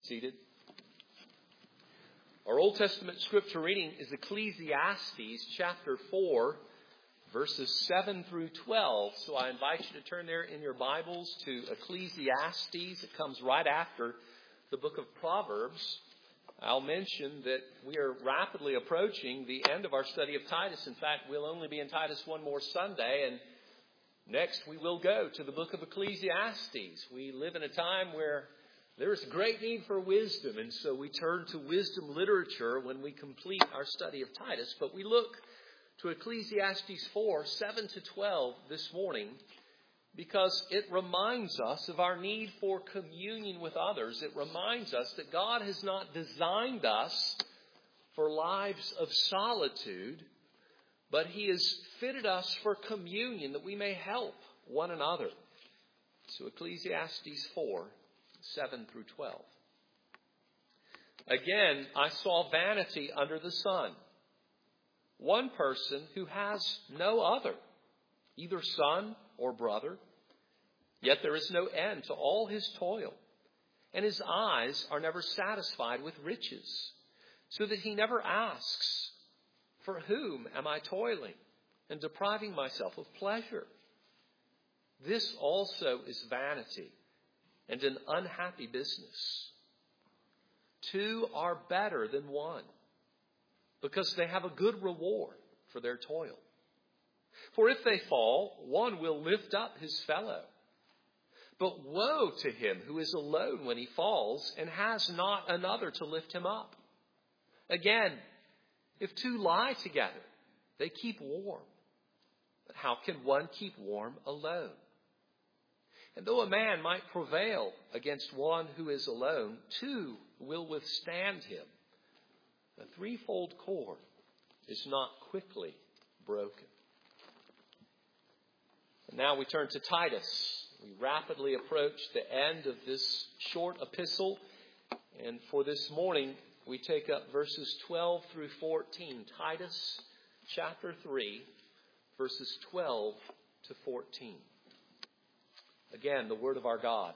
Seated. Our Old Testament scripture reading is Ecclesiastes chapter 4, verses 7 through 12. So I invite you to turn there in your Bibles to Ecclesiastes. It comes right after the book of Proverbs. I'll mention that we are rapidly approaching the end of our study of Titus. In fact, we'll only be in Titus one more Sunday, and next we will go to the book of Ecclesiastes. We live in a time where there is great need for wisdom, and so we turn to wisdom literature when we complete our study of Titus. But we look to Ecclesiastes 4, 7 to 12 this morning because it reminds us of our need for communion with others. It reminds us that God has not designed us for lives of solitude, but He has fitted us for communion that we may help one another. So Ecclesiastes 4, 7 through 12. Again, I saw vanity under the sun. One person who has no other, either son or brother. Yet there is no end to all his toil, and his eyes are never satisfied with riches, so that he never asks, "For whom am I toiling and depriving myself of pleasure?" This also is vanity and an unhappy business. Two are better than one, because they have a good reward for their toil. For if they fall, one will lift up his fellow. But woe to him who is alone when he falls and has not another to lift him up. Again, if two lie together, they keep warm. But how can one keep warm alone? And though a man might prevail against one who is alone, two will withstand him. The threefold cord is not quickly broken. And now we turn to Titus. We rapidly approach the end of this short epistle. And for this morning, we take up verses 12 through 14. Titus chapter 3, verses 12 to 14. Again, the word of our God.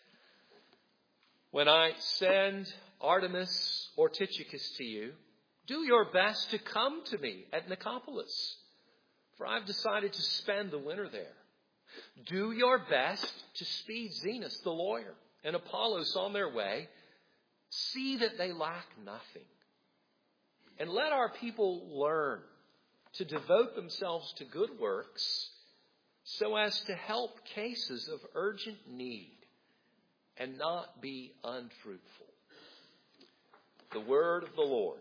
When I send Artemas or Tychicus to you, do your best to come to me at Nicopolis, for I've decided to spend the winter there. Do your best to speed Zenas the lawyer and Apollos on their way. See that they lack nothing. And let our people learn to devote themselves to good works, so as to help cases of urgent need and not be unfruitful. The word of the Lord.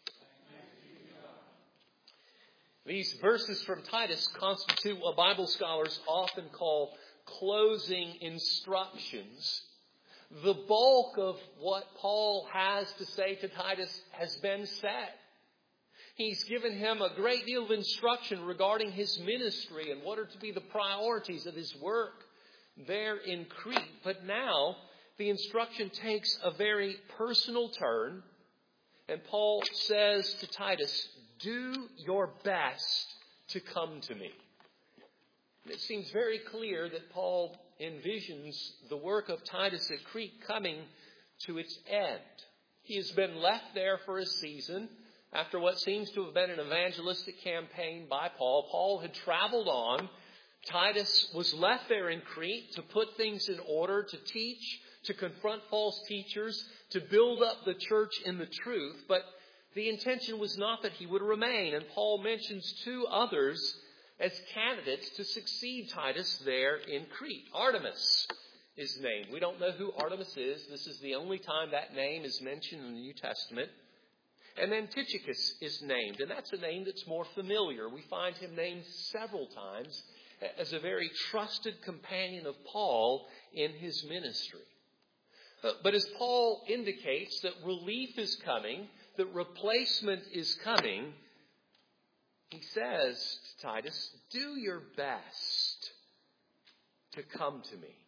These verses from Titus constitute what Bible scholars often call closing instructions. The bulk of what Paul has to say to Titus has been said. He's given him a great deal of instruction regarding his ministry and what are to be the priorities of his work there in Crete. But now the instruction takes a very personal turn. And Paul says to Titus, do your best to come to me. And it seems very clear that Paul envisions the work of Titus at Crete coming to its end. He has been left there for a season after what seems to have been an evangelistic campaign by Paul. Paul had traveled on. Titus was left there in Crete to put things in order, to teach, to confront false teachers, to build up the church in the truth. But the intention was not that he would remain. And Paul mentions two others as candidates to succeed Titus there in Crete. Artemas is named. We don't know who Artemas is. This is the only time that name is mentioned in the New Testament. And then Tychicus is named. And that's a name that's more familiar. We find him named several times as a very trusted companion of Paul in his ministry. But as Paul indicates that relief is coming, that replacement is coming, he says to Titus, do your best to come to me.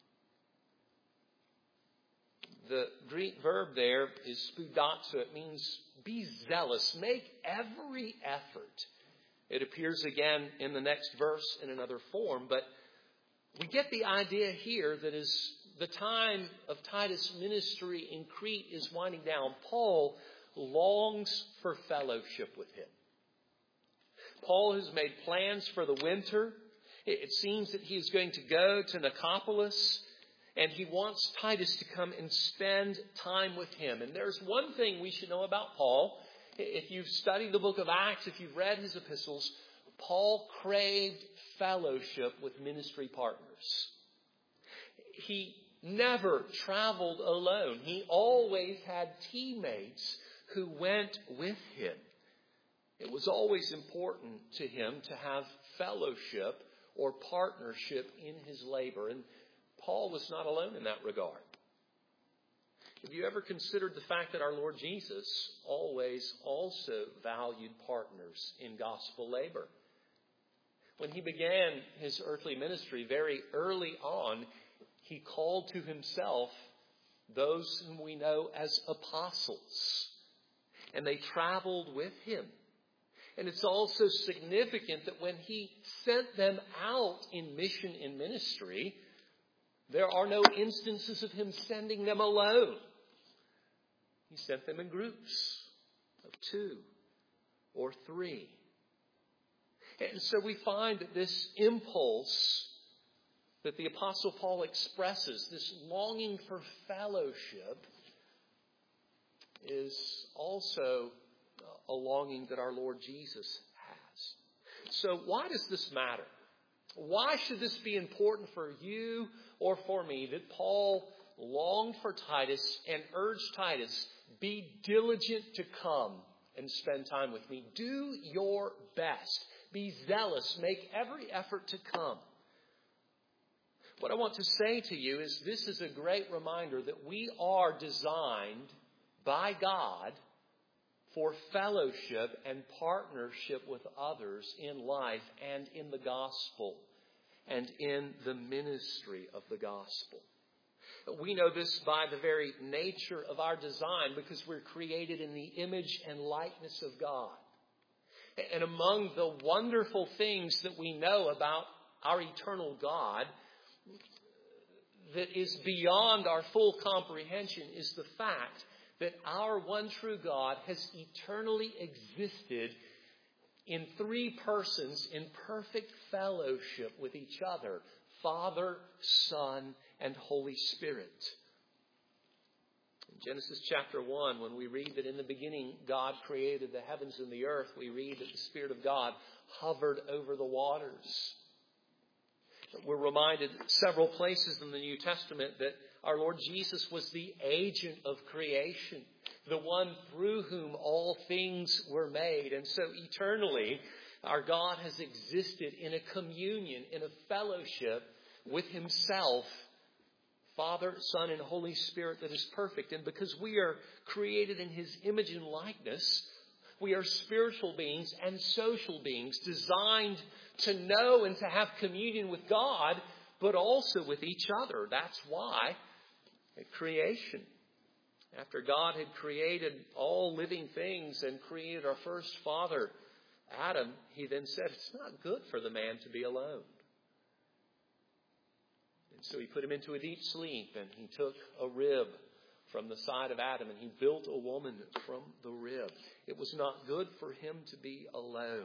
The Greek verb there is spoudazo. It means be zealous. Make every effort. It appears again in the next verse in another form, but we get the idea here that as the time of Titus' ministry in Crete is winding down, Paul longs for fellowship with him. Paul has made plans for the winter. It seems that he is going to go to Nicopolis, and he wants Titus to come and spend time with him. And there's one thing we should know about Paul. If you've studied the book of Acts, if you've read his epistles, Paul craved fellowship with ministry partners. He never traveled alone. He always had teammates who went with him. It was always important to him to have fellowship or partnership in his labor. And Paul was not alone in that regard. Have you ever considered the fact that our Lord Jesus always also valued partners in gospel labor? When he began his earthly ministry, very early on, he called to himself those whom we know as apostles. And they traveled with him. And it's also significant that when he sent them out in mission and ministry, there are no instances of him sending them alone. He sent them in groups of 2 or 3. And so we find that this impulse that the Apostle Paul expresses, this longing for fellowship, is also a longing that our Lord Jesus has. So why does this matter? Why should this be important for you or for me, that Paul longed for Titus and urged Titus, be diligent to come and spend time with me. Do your best. Be zealous. Make every effort to come. What I want to say to you is this is a great reminder that we are designed by God for fellowship and partnership with others in life and in the gospel and in the ministry of the gospel. We know this by the very nature of our design because we're created in the image and likeness of God. And among the wonderful things that we know about our eternal God that is beyond our full comprehension is the fact that our one true God has eternally existed in 3 persons in perfect fellowship with each other, Father, Son, and Holy Spirit. In Genesis chapter 1, when we read that in the beginning God created the heavens and the earth, we read that the Spirit of God hovered over the waters. We're reminded several places in the New Testament that our Lord Jesus was the agent of creation, the one through whom all things were made. And so eternally, our God has existed in a communion, in a fellowship with himself, Father, Son, and Holy Spirit that is perfect. And because we are created in his image and likeness, we are spiritual beings and social beings designed to know and to have communion with God, but also with each other. That's why at creation, after God had created all living things and created our first father, Adam, he then said, it's not good for the man to be alone. And so he put him into a deep sleep, and he took a rib from the side of Adam, and he built a woman from the rib. It was not good for him to be alone.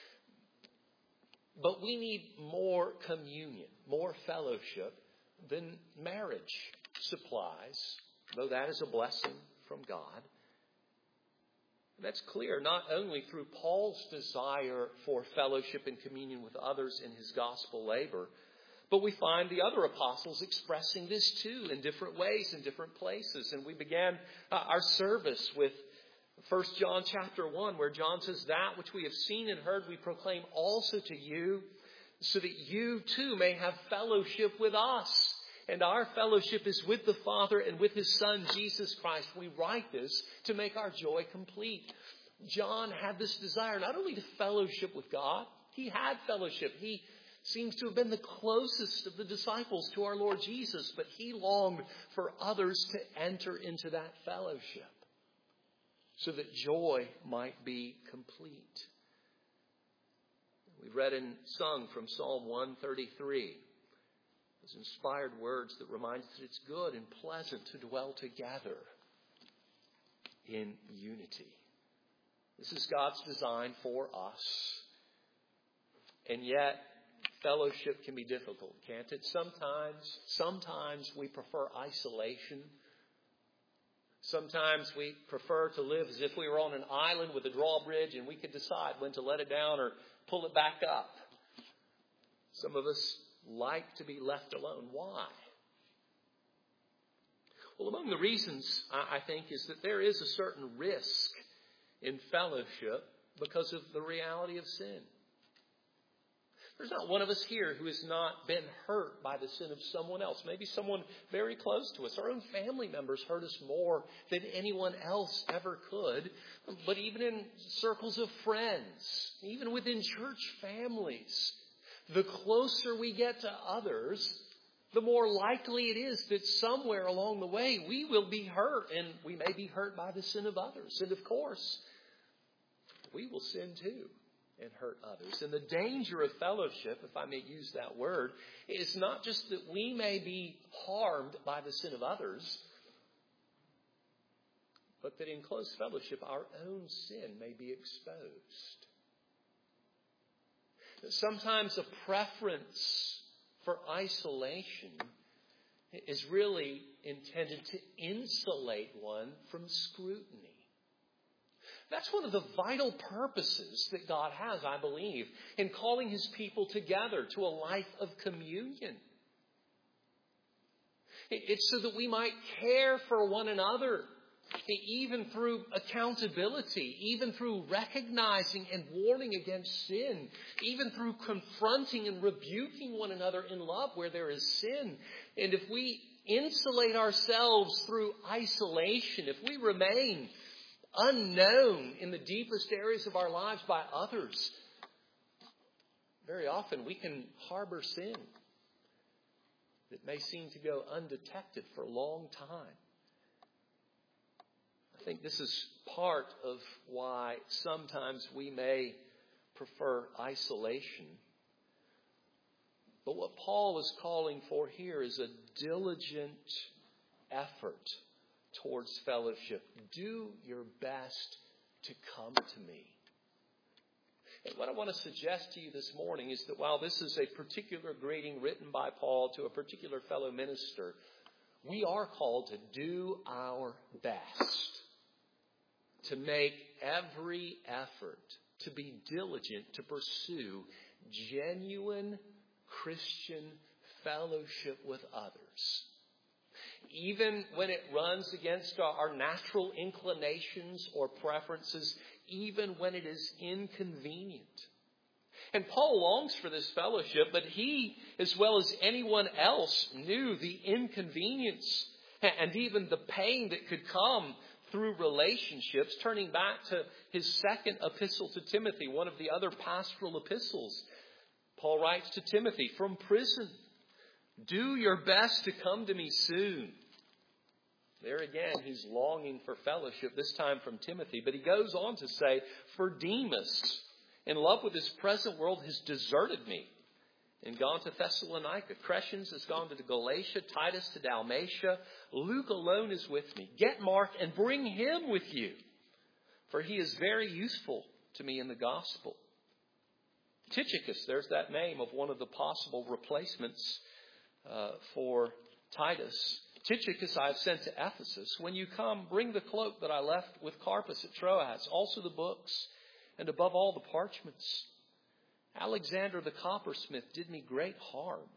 But we need more communion, more fellowship than marriage supplies, though that is a blessing from God. And that's clear not only through Paul's desire for fellowship and communion with others in his gospel labor, but we find the other apostles expressing this too in different ways, in different places. And we began our service with 1 John chapter 1, where John says, that which we have seen and heard we proclaim also to you, so that you too may have fellowship with us. And our fellowship is with the Father and with his Son, Jesus Christ. We write this to make our joy complete. John had this desire not only to fellowship with God, he had fellowship. He seems to have been the closest of the disciples to our Lord Jesus, but he longed for others to enter into that fellowship so that joy might be complete. We read and sung from Psalm 133. Those inspired words that remind us that it's good and pleasant to dwell together in unity. This is God's design for us. And yet, fellowship can be difficult, can't it? Sometimes we prefer isolation. Sometimes we prefer to live as if we were on an island with a drawbridge and we could decide when to let it down or pull it back up. Some of us like to be left alone. Why? Well, among the reasons, I think, is that there is a certain risk in fellowship because of the reality of sin. There's not one of us here who has not been hurt by the sin of someone else. Maybe someone very close to us. Our own family members hurt us more than anyone else ever could. But even in circles of friends, even within church families, the closer we get to others, the more likely it is that somewhere along the way we will be hurt. And we may be hurt by the sin of others. And of course, we will sin too and hurt others. And the danger of fellowship, if I may use that word, is not just that we may be harmed by the sin of others, but that in close fellowship our own sin may be exposed. Sometimes a preference for isolation is really intended to insulate one from scrutiny. That's one of the vital purposes that God has, I believe, in calling His people together to a life of communion. It's so that we might care for one another, even through accountability, even through recognizing and warning against sin, even through confronting and rebuking one another in love where there is sin. And if we insulate ourselves through isolation, if we remain unknown in the deepest areas of our lives by others, very often we can harbor sin that may seem to go undetected for a long time. I think this is part of why sometimes we may prefer isolation. But what Paul is calling for here is a diligent effort towards fellowship. Do your best to come to me. And what I want to suggest to you this morning is that while this is a particular greeting written by Paul to a particular fellow minister, we are called to do our best, to make every effort, to be diligent, to pursue genuine Christian fellowship with others. Even when it runs against our natural inclinations or preferences, even when it is inconvenient. And Paul longs for this fellowship, but he, as well as anyone else, knew the inconvenience and even the pain that could come through relationships. Turning back to his second epistle to Timothy, one of the other pastoral epistles, Paul writes to Timothy from prison, "Do your best to come to me soon." There again, he's longing for fellowship, this time from Timothy. But he goes on to say, "For Demas, in love with this present world, has deserted me and gone to Thessalonica. Crescens has gone to Galatia, Titus to Dalmatia. Luke alone is with me. Get Mark and bring him with you, for he is very useful to me in the gospel." Tychicus, there's that name of one of the possible replacements for Titus. "Tychicus I have sent to Ephesus. When you come, bring the cloak that I left with Carpus at Troas, also the books, and above all the parchments. Alexander the coppersmith did me great harm.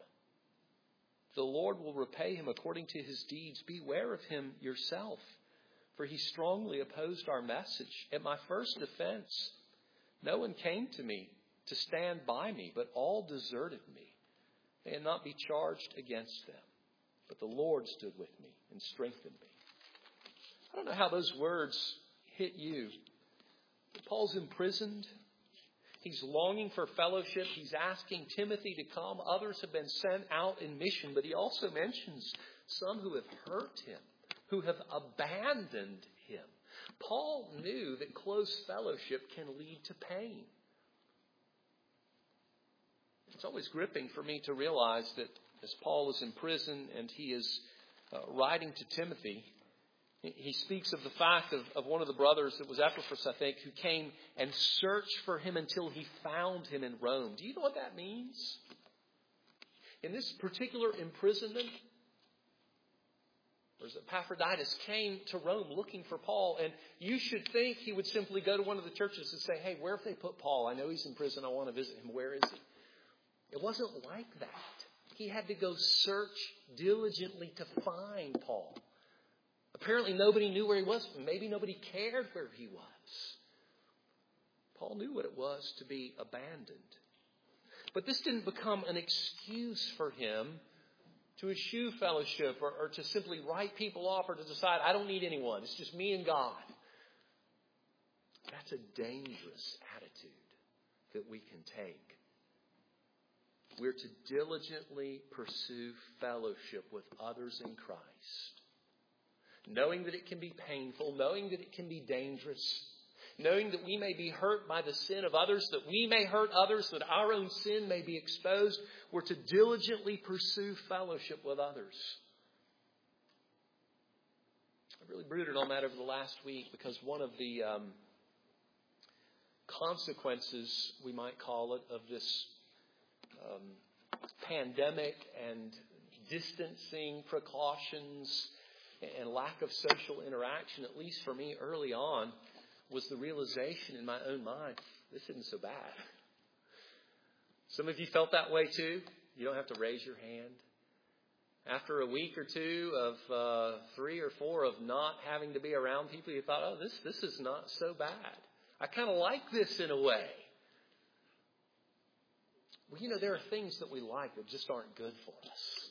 The Lord will repay him according to his deeds. Beware of him yourself, for he strongly opposed our message. At my first defense, no one came to me to stand by me, but all deserted me. May it not be charged against them. But the Lord stood with me and strengthened me." I don't know how those words hit you. But Paul's imprisoned. He's longing for fellowship. He's asking Timothy to come. Others have been sent out in mission. But he also mentions some who have hurt him, who have abandoned him. Paul knew that close fellowship can lead to pain. It's always gripping for me to realize that as Paul is in prison and he is writing to Timothy, he speaks of the fact of one of the brothers, it was Epaphras, I think, who came and searched for him until he found him in Rome. Do you know what that means? In this particular imprisonment, Epaphroditus came to Rome looking for Paul, and you should think he would simply go to one of the churches and say, hey, where have they put Paul? I know he's in prison. I want to visit him. Where is he? It wasn't like that. He had to go search diligently to find Paul. Apparently nobody knew where he was. Maybe nobody cared where he was. Paul knew what it was to be abandoned. But this didn't become an excuse for him to eschew fellowship or to simply write people off or to decide, I don't need anyone. It's just me and God. That's a dangerous attitude that we can take. We're to diligently pursue fellowship with others in Christ, knowing that it can be painful, knowing that it can be dangerous, knowing that we may be hurt by the sin of others, that we may hurt others, that our own sin may be exposed. We're to diligently pursue fellowship with others. I really brooded on that over the last week because one of the consequences, we might call it, of this pandemic and distancing precautions and lack of social interaction, at least for me early on, was the realization in my own mind, this isn't so bad. Some of you felt that way too. You don't have to raise your hand. After a week or two of 3 or 4 of not having to be around people, you thought, oh, this is not so bad. I kind of like this in a way. Well, there are things that we like that just aren't good for us.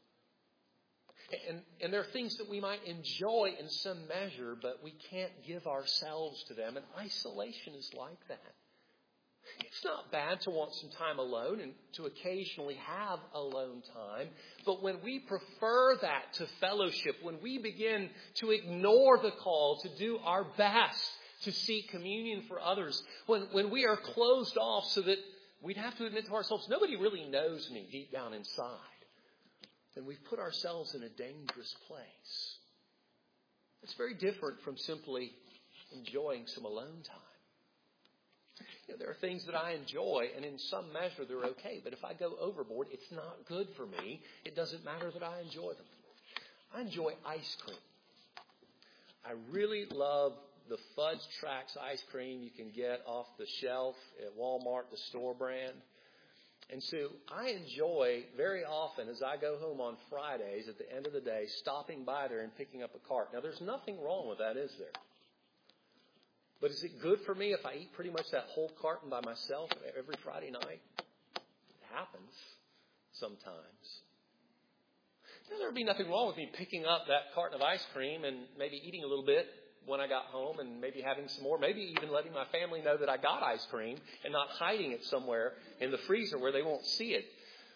And there are things that we might enjoy in some measure, but we can't give ourselves to them. And isolation is like that. It's not bad to want some time alone and to occasionally have alone time. But when we prefer that to fellowship, when we begin to ignore the call to do our best to seek communion for others, when we are closed off so that we'd have to admit to ourselves, nobody really knows me deep down inside, then we've put ourselves in a dangerous place. It's very different from simply enjoying some alone time. There are things that I enjoy, and in some measure they're okay. But if I go overboard, it's not good for me. It doesn't matter that I enjoy them. I enjoy ice cream. I really love the Fudge Tracks ice cream you can get off the shelf at Walmart, the store brand. And so I enjoy very often, as I go home on Fridays at the end of the day, stopping by there and picking up a cart. Now, there's nothing wrong with that, is there? But is it good for me if I eat pretty much that whole carton by myself every Friday night? It happens sometimes. Now, there would be nothing wrong with me picking up that carton of ice cream and maybe eating a little bit when I got home and maybe having some more, maybe even letting my family know that I got ice cream and not hiding it somewhere in the freezer where they won't see it.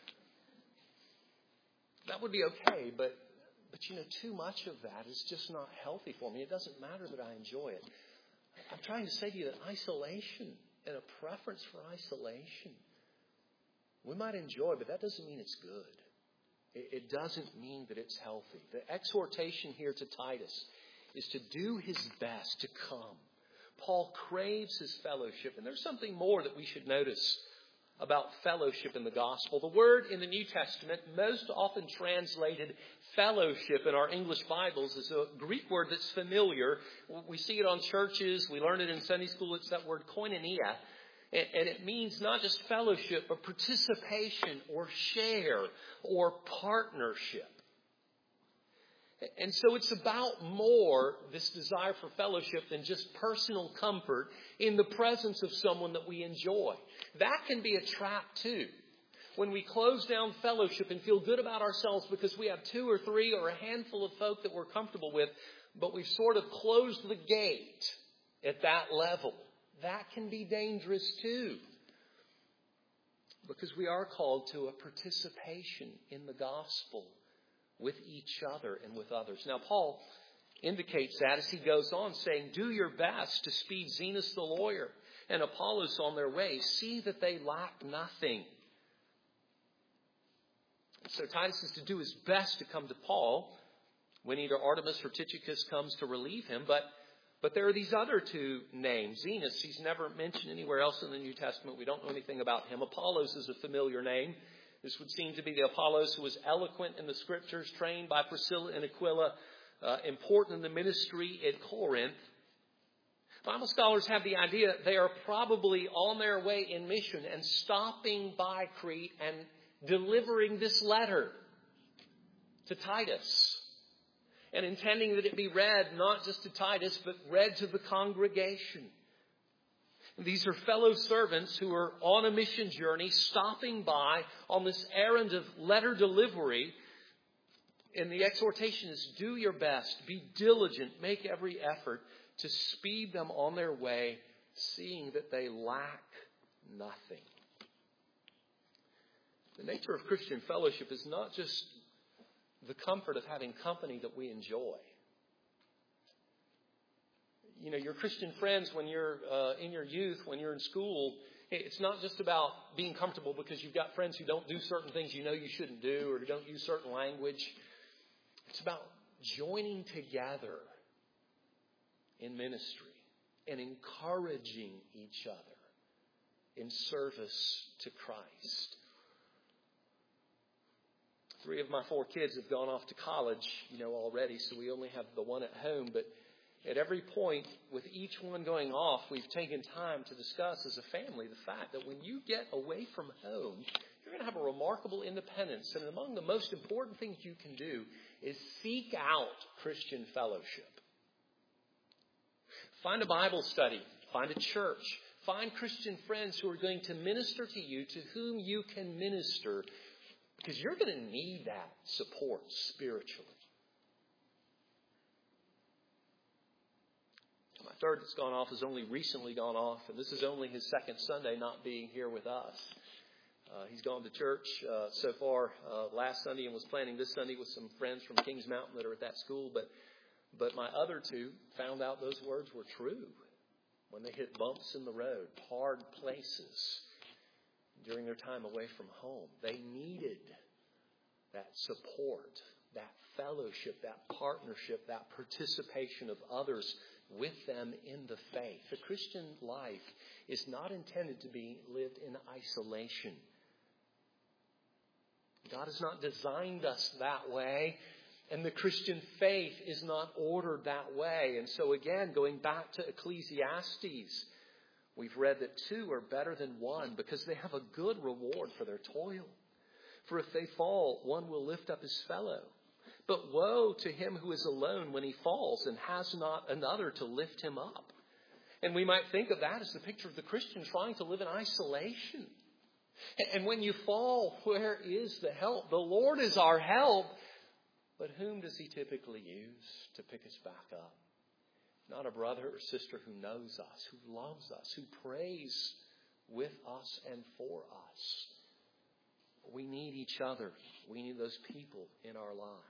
That would be okay, but too much of that is just not healthy for me. It doesn't matter that I enjoy it. I'm trying to say to you that isolation and a preference for isolation, we might enjoy, but that doesn't mean it's good. It doesn't mean that it's healthy. The exhortation here to Titus is to do his best to come. Paul craves his fellowship, and there's something more that we should notice about fellowship in the gospel. The word in the New Testament, most often translated fellowship in our English Bibles, is a Greek word that's familiar. We see it on churches. We learn it in Sunday school. It's that word koinonia. And it means not just fellowship, but participation or share or partnership. And so it's about more, this desire for fellowship, than just personal comfort in the presence of someone that we enjoy. That can be a trap too. When we close down fellowship and feel good about ourselves because we have 2 or 3 or a handful of folk that we're comfortable with, but we've sort of closed the gate at that level. That can be dangerous too. Because we are called to a participation in the gospel with each other and with others. Now, Paul indicates that as he goes on saying, do your best to speed Zenas the lawyer and Apollos on their way. See that they lack nothing. So Titus is to do his best to come to Paul when either Artemas or Tychicus comes to relieve him. But there are these other two names. Zenos, he's never mentioned anywhere else in the New Testament. We don't know anything about him. Apollos is a familiar name. This would seem to be the Apollos who was eloquent in the Scriptures, trained by Priscilla and Aquila, important in the ministry at Corinth. Bible scholars have the idea they are probably on their way in mission and stopping by Crete and delivering this letter to Titus. And intending that it be read not just to Titus, but read to the congregation. These are fellow servants who are on a mission journey, stopping by on this errand of letter delivery. And the exhortation is, do your best, be diligent, make every effort to speed them on their way, seeing that they lack nothing. The nature of Christian fellowship is not just the comfort of having company that we enjoy. You know, your Christian friends, when you're in your youth, when you're in school, it's not just about being comfortable because you've got friends who don't do certain things you know you shouldn't do or who don't use certain language. It's about joining together in ministry and encouraging each other in service to Christ. 3 of my 4 kids have gone off to college, already, so we only have the one at home. But at every point, with each one going off, we've taken time to discuss as a family the fact that when you get away from home, you're going to have a remarkable independence. And among the most important things you can do is seek out Christian fellowship. Find a Bible study. Find a church. Find Christian friends who are going to minister to you, to whom you can minister, because you're going to need that support spiritually. My third that's gone off has only recently gone off, and this is only his second Sunday not being here with us. He's gone to church so far last Sunday and was planning this Sunday with some friends from Kings Mountain that are at that school. But my other 2 found out those words were true when they hit bumps in the road, hard places during their time away from home. They needed that support, that fellowship, that partnership, that participation of others with them in the faith. The Christian life is not intended to be lived in isolation. God has not designed us that way, and the Christian faith is not ordered that way. And so again, going back to Ecclesiastes, we've read that 2 are better than 1 because they have a good reward for their toil. For if they fall, one will lift up his fellow. But woe to him who is alone when he falls and has not another to lift him up. And we might think of that as the picture of the Christian trying to live in isolation. And when you fall, where is the help? The Lord is our help. But whom does he typically use to pick us back up? Not a brother or sister who knows us, who loves us, who prays with us and for us. We need each other. We need those people in our lives.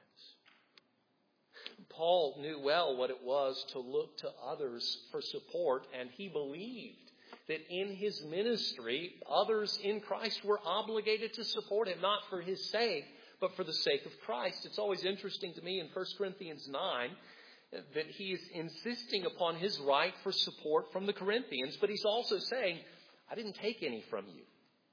Paul knew well what it was to look to others for support, and he believed that in his ministry, others in Christ were obligated to support him, not for his sake, but for the sake of Christ. It's always interesting to me in 1 Corinthians 9 that he is insisting upon his right for support from the Corinthians, but he's also saying, I didn't take any from you.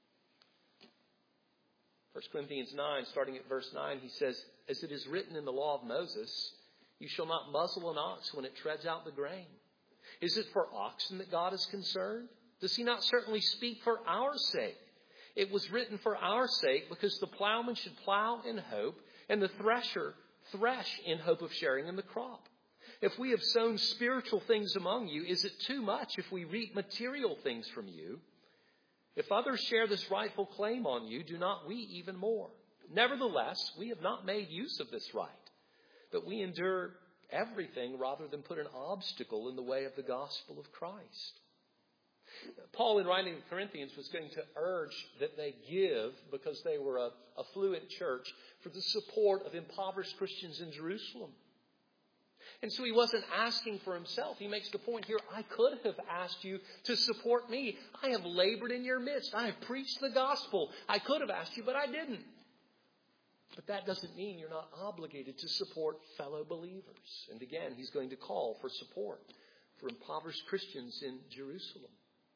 1 Corinthians 9, starting at verse 9, he says, as it is written in the law of Moses, you shall not muzzle an ox when it treads out the grain. Is it for oxen that God is concerned? Does he not certainly speak for our sake? It was written for our sake because the plowman should plow in hope and the thresher thresh in hope of sharing in the crop. If we have sown spiritual things among you, is it too much if we reap material things from you? If others share this rightful claim on you, do not we even more? Nevertheless, we have not made use of this right, but we endure everything rather than put an obstacle in the way of the gospel of Christ. Paul, in writing to the Corinthians, was going to urge that they give, because they were a affluent church, for the support of impoverished Christians in Jerusalem. And so he wasn't asking for himself. He makes the point here, I could have asked you to support me. I have labored in your midst. I have preached the gospel. I could have asked you, but I didn't. But that doesn't mean you're not obligated to support fellow believers. And again, he's going to call for support for impoverished Christians in Jerusalem.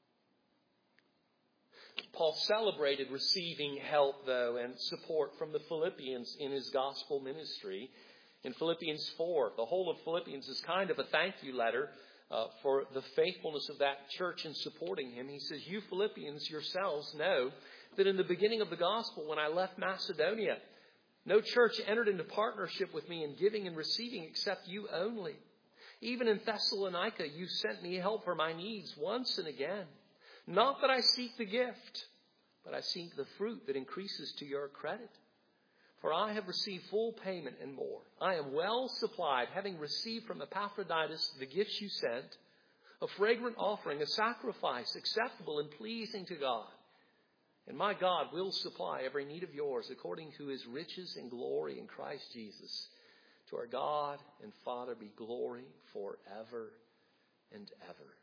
Paul celebrated receiving help, though, and support from the Philippians in his gospel ministry. In Philippians 4, the whole of Philippians is kind of a thank you letter for the faithfulness of that church in supporting him. He says, "You Philippians yourselves know that in the beginning of the gospel, when I left Macedonia, no church entered into partnership with me in giving and receiving except you only. Even in Thessalonica, you sent me help for my needs once and again. Not that I seek the gift, but I seek the fruit that increases to your credit. For I have received full payment and more. I am well supplied, having received from Epaphroditus the gifts you sent, a fragrant offering, a sacrifice acceptable and pleasing to God. And my God will supply every need of yours according to his riches and glory in Christ Jesus. To our God and Father be glory forever and ever."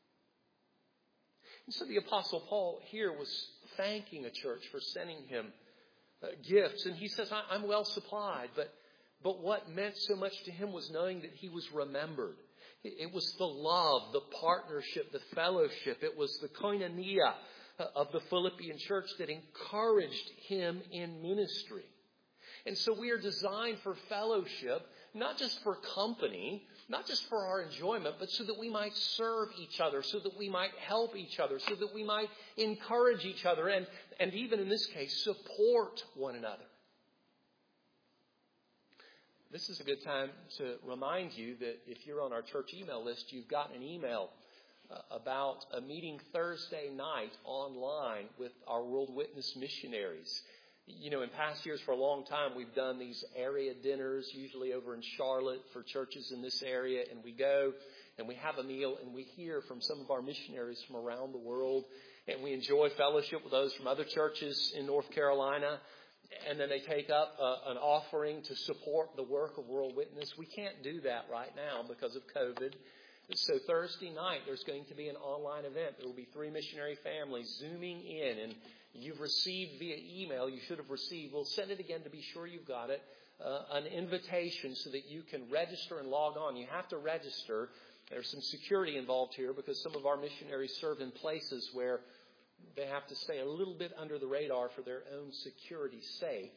And so the Apostle Paul here was thanking a church for sending him gifts. And he says, "I'm well supplied." But what meant so much to him was knowing that he was remembered. It was the love, the partnership, the fellowship. It was the koinonia of the Philippian church that encouraged him in ministry. And so we are designed for fellowship, not just for company, not just for our enjoyment, but so that we might serve each other, so that we might help each other, so that we might encourage each other, and even in this case, support one another. This is a good time to remind you that if you're on our church email list, you've got an email about a meeting Thursday night online with our World Witness missionaries. You know, in past years, for a long time, we've done these area dinners, usually over in Charlotte for churches in this area. And we go and we have a meal and we hear from some of our missionaries from around the world. And we enjoy fellowship with those from other churches in North Carolina. And then they take up an offering to support the work of World Witness. We can't do that right now because of COVID. So Thursday night, there's going to be an online event. There will be 3 missionary families Zooming in, and you've received via email, you should have received, we'll send it again to be sure you've got it, an invitation so that you can register and log on. You have to register. There's some security involved here because some of our missionaries serve in places where they have to stay a little bit under the radar for their own security's sake.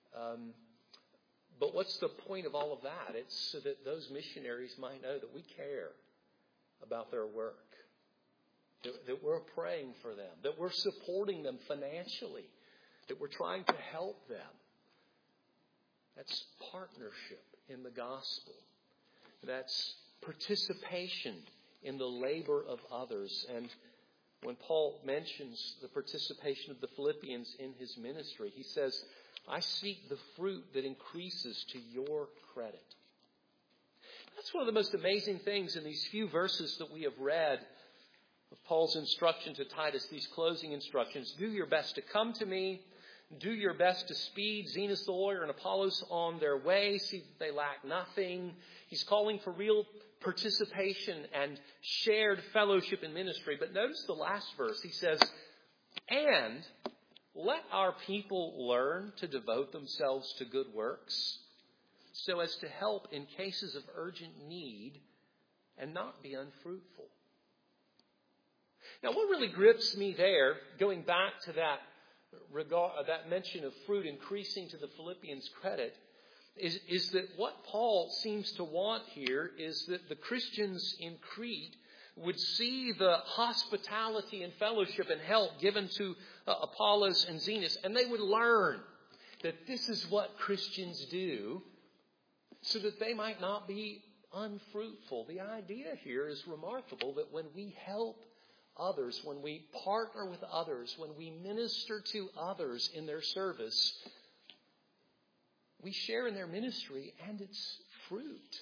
But what's the point of all of that? It's so that those missionaries might know that we care about their work, that we're praying for them, that we're supporting them financially, that we're trying to help them. That's partnership in the gospel. That's participation in the labor of others. And when Paul mentions the participation of the Philippians in his ministry, he says, "I seek the fruit that increases to your credit." That's one of the most amazing things in these few verses that we have read of Paul's instruction to Titus, these closing instructions. Do your best to come to me. Do your best to speed Zenas the lawyer and Apollos on their way. See that they lack nothing. He's calling for real participation and shared fellowship in ministry. But notice the last verse. He says, "And let our people learn to devote themselves to good works, so as to help in cases of urgent need and not be unfruitful." Now, what really grips me there, going back to that mention of fruit increasing to the Philippians' credit, is that what Paul seems to want here is that the Christians in Crete would see the hospitality and fellowship and help given to Apollos and Zenas, and they would learn that this is what Christians do, so that they might not be unfruitful. The idea here is remarkable, that when we help others, when we partner with others, when we minister to others in their service, we share in their ministry and its fruit.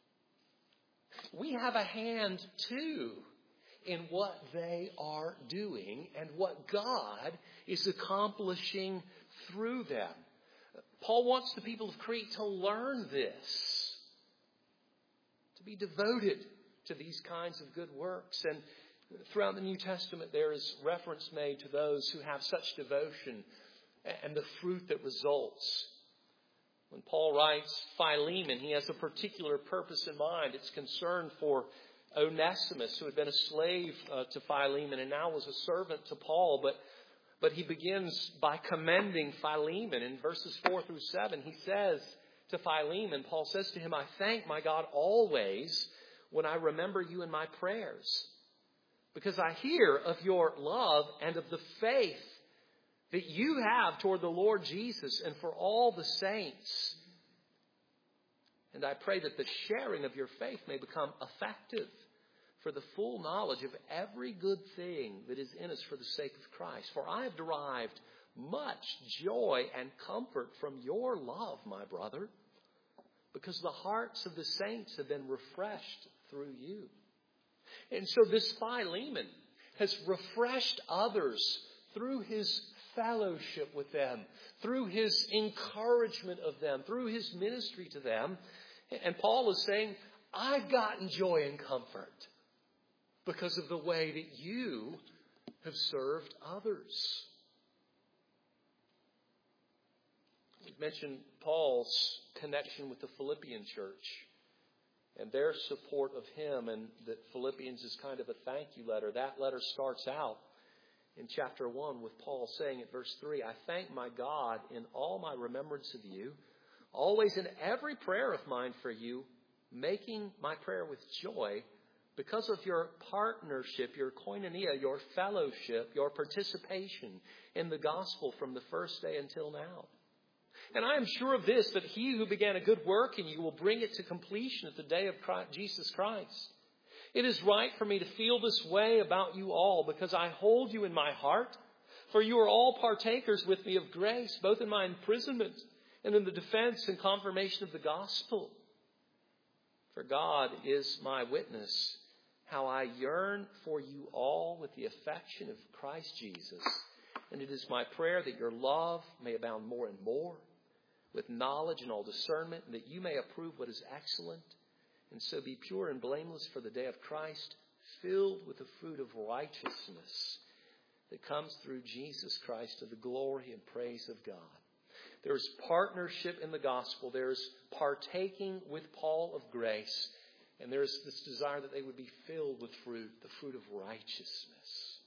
We have a hand too in what they are doing and what God is accomplishing through them. Paul wants the people of Crete to learn this, to be devoted to these kinds of good works. And throughout the New Testament, there is reference made to those who have such devotion and the fruit that results. When Paul writes Philemon, he has a particular purpose in mind. It's concern for Onesimus, who had been a slave to Philemon and now was a servant to Paul. But he begins by commending Philemon. In verses 4 through 7, he says to Philemon, Paul says to him, I thank my God always when I remember you in my prayers, because I hear of your love and of the faith that you have toward the Lord Jesus and for all the saints. And I pray that the sharing of your faith may become effective for the full knowledge of every good thing that is in us for the sake of Christ. For I have derived much joy and comfort from your love, my brother, because the hearts of the saints have been refreshed through you. And so this Philemon has refreshed others through his fellowship with them, through his encouragement of them, through his ministry to them. And Paul is saying, I've gotten joy and comfort because of the way that you have served others. We've mentioned Paul's connection with the Philippian church and their support of him, and that Philippians is kind of a thank you letter. That letter starts out in chapter 1 with Paul saying at verse 3, I thank my God in all my remembrance of you, always in every prayer of mine for you, making my prayer with joy because of your partnership, your koinonia, your fellowship, your participation in the gospel from the first day until now. And I am sure of this, that he who began a good work in you will bring it to completion at the day of Jesus Christ. It is right for me to feel this way about you all, because I hold you in my heart. For you are all partakers with me of grace, both in my imprisonment and in the defense and confirmation of the gospel. For God is my witness, how I yearn for you all with the affection of Christ Jesus. And it is my prayer that your love may abound more and more, with knowledge and all discernment, and that you may approve what is excellent, and so be pure and blameless for the day of Christ, filled with the fruit of righteousness that comes through Jesus Christ to the glory and praise of God. There's partnership in the gospel. There's partaking with Paul of grace. And there's this desire that they would be filled with fruit, the fruit of righteousness.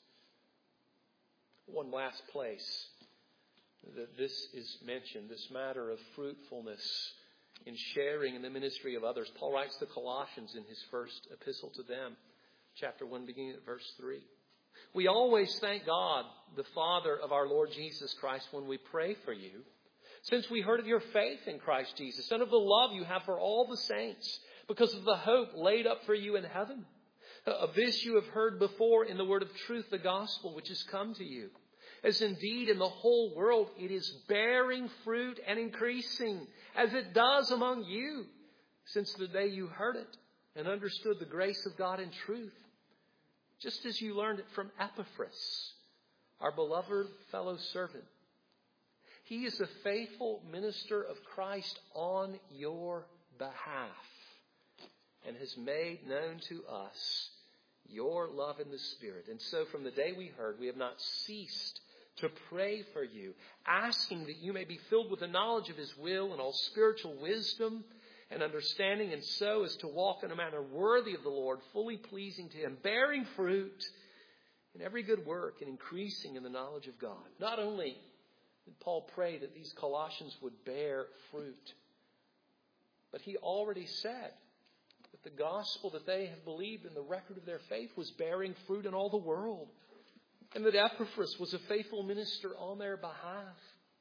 One last place that this is mentioned, this matter of fruitfulness in sharing in the ministry of others. Paul writes to Colossians in his first epistle to them, chapter 1, beginning at verse 3. We always thank God, the Father of our Lord Jesus Christ, when we pray for you, since we heard of your faith in Christ Jesus and of the love you have for all the saints, because of the hope laid up for you in heaven. Of this you have heard before in the word of truth, the gospel which has come to you. As indeed in the whole world it is bearing fruit and increasing, as it does among you, since the day you heard it and understood the grace of God in truth, just as you learned it from Epaphras, our beloved fellow servant. He is a faithful minister of Christ on your behalf, and has made known to us your love in the Spirit. And so from the day we heard, we have not ceased to pray for you, asking that you may be filled with the knowledge of his will and all spiritual wisdom and understanding, and so as to walk in a manner worthy of the Lord, fully pleasing to him, bearing fruit in every good work and increasing in the knowledge of God. Not only did Paul pray that these Colossians would bear fruit, but he already said that the gospel that they have believed in, the record of their faith, was bearing fruit in all the world. And that Epaphras was a faithful minister on their behalf.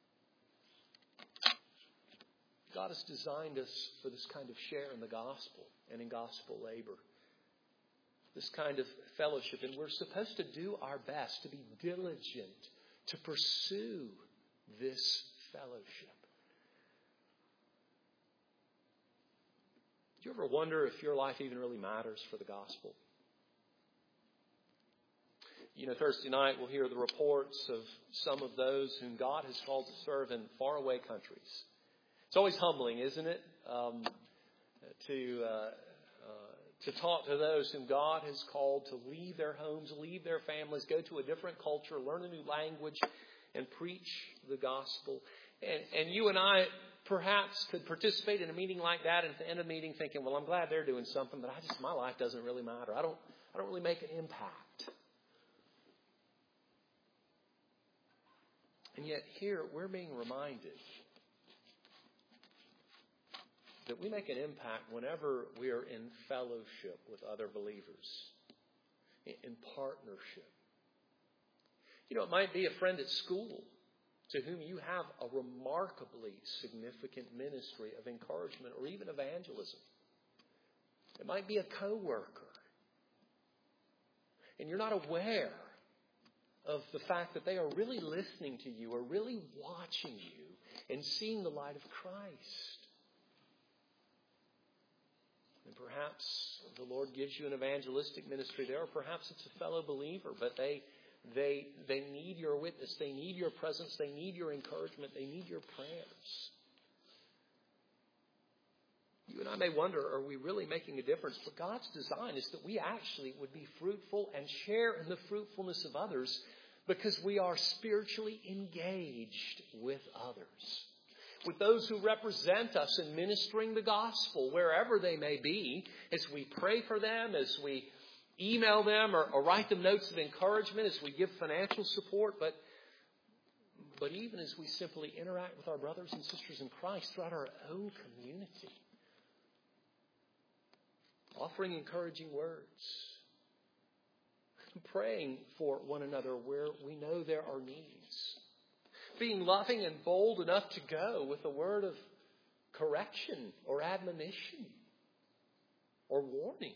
God has designed us for this kind of share in the gospel and in gospel labor. This kind of fellowship. And we're supposed to do our best to be diligent to pursue this fellowship. Do you ever wonder if your life even really matters for the gospel? You know, Thursday night we'll hear the reports of some of those whom God has called to serve in faraway countries. It's always humbling, isn't it, to talk to those whom God has called to leave their homes, leave their families, go to a different culture, learn a new language, and preach the gospel. And you and I perhaps could participate in a meeting like that, and at the end of the meeting thinking, well, I'm glad they're doing something, but my life doesn't really matter. I don't really make an impact. And yet here we're being reminded that we make an impact whenever we are in fellowship with other believers, in partnership. You know, it might be a friend at school to whom you have a remarkably significant ministry of encouragement or even evangelism. It might be a coworker, and you're not aware of the fact that they are really listening to you or really watching you and seeing the light of Christ. And perhaps the Lord gives you an evangelistic ministry there, or perhaps it's a fellow believer, but they need your witness. They need your presence. They need your encouragement. They need your prayers. You and I may wonder, are we really making a difference? But God's design is that we actually would be fruitful and share in the fruitfulness of others because we are spiritually engaged with others. With those who represent us in ministering the gospel, wherever they may be, as we pray for them, as we email them or write them notes of encouragement, as we give financial support, but even as we simply interact with our brothers and sisters in Christ throughout our own community. Offering encouraging words. Praying for one another where we know there are needs. Being loving and bold enough to go with a word of correction or admonition or warning.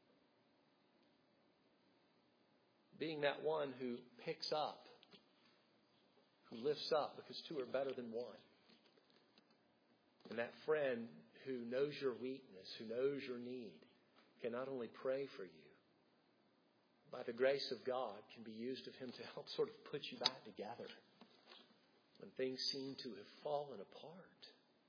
Being that one who picks up, who lifts up, because two are better than one. And that friend who knows your weakness, who knows your need, can not only pray for you, by the grace of God, can be used of Him to help sort of put you back together when things seem to have fallen apart.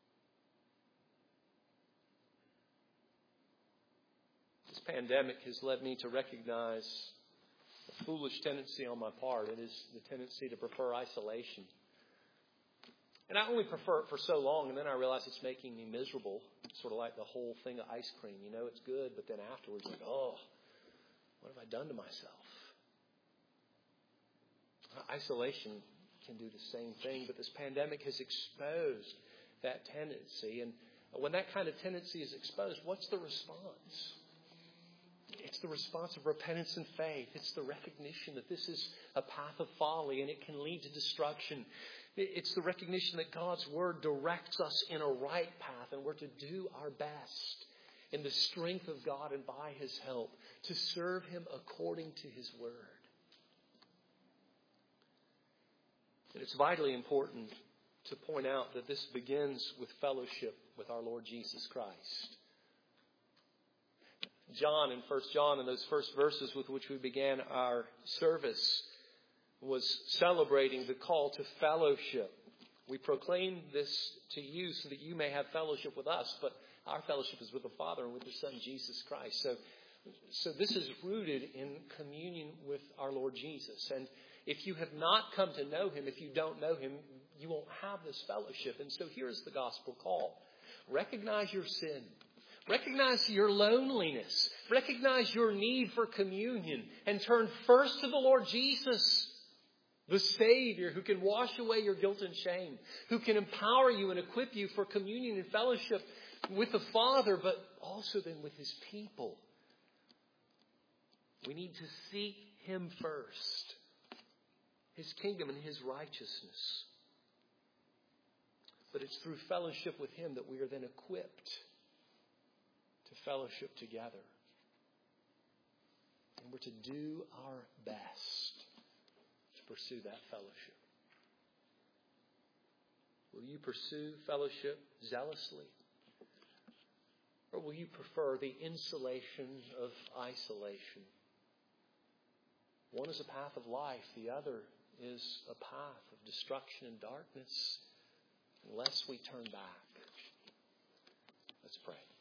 This pandemic has led me to recognize a foolish tendency on my part. It is the tendency to prefer isolation. And I only prefer it for so long, and then I realize it's making me miserable. Sort of like the whole thing of ice cream. You know it's good, but then afterwards, like, oh, what have I done to myself? Isolation can do the same thing, but this pandemic has exposed that tendency. And when that kind of tendency is exposed, what's the response? It's the response of repentance and faith. It's the recognition that this is a path of folly and it can lead to destruction. It's the recognition that God's Word directs us in a right path, and we're to do our best in the strength of God and by His help to serve Him according to His Word. And it's vitally important to point out that this begins with fellowship with our Lord Jesus Christ. John in 1 John, in those first verses with which we began our service, was celebrating the call to fellowship. We proclaim this to you so that you may have fellowship with us, but our fellowship is with the Father and with the Son, Jesus Christ. So this is rooted in communion with our Lord Jesus. And if you have not come to know Him, if you don't know Him, you won't have this fellowship. And so here's the gospel call. Recognize your sin. Recognize your loneliness. Recognize your need for communion. And turn first to the Lord Jesus, the Savior who can wash away your guilt and shame, who can empower you and equip you for communion and fellowship with the Father, but also then with His people. We need to seek Him first, His kingdom and His righteousness. But it's through fellowship with Him that we are then equipped to fellowship together. And we're to do our best to pursue that fellowship. Will you pursue fellowship zealously? Or will you prefer the insulation of isolation? One is a path of life. The other is a path of destruction and darkness unless we turn back. Let's pray.